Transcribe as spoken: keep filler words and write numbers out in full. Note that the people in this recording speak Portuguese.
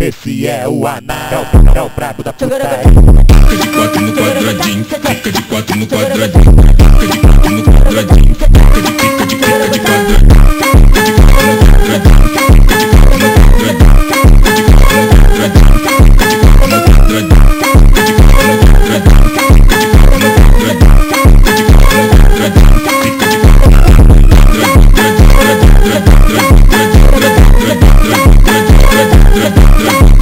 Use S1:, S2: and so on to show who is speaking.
S1: esse é o anal, é o brabo da putaria.
S2: Fica de quatro no quadradinho, fica de quatro no quadradinho, fica de quatro no quadradinho, fica de fica de fica de quadradinho, fica de quatro no quadradinho, fica de quatro no quadradinho, fica de quatro no quadradinho, fica de quatro no quadradinho, fica de quatro no quadradinho, fica de quatro no quadradinho, fica de quatro no quadradinho, fica de quatro no quadradinho.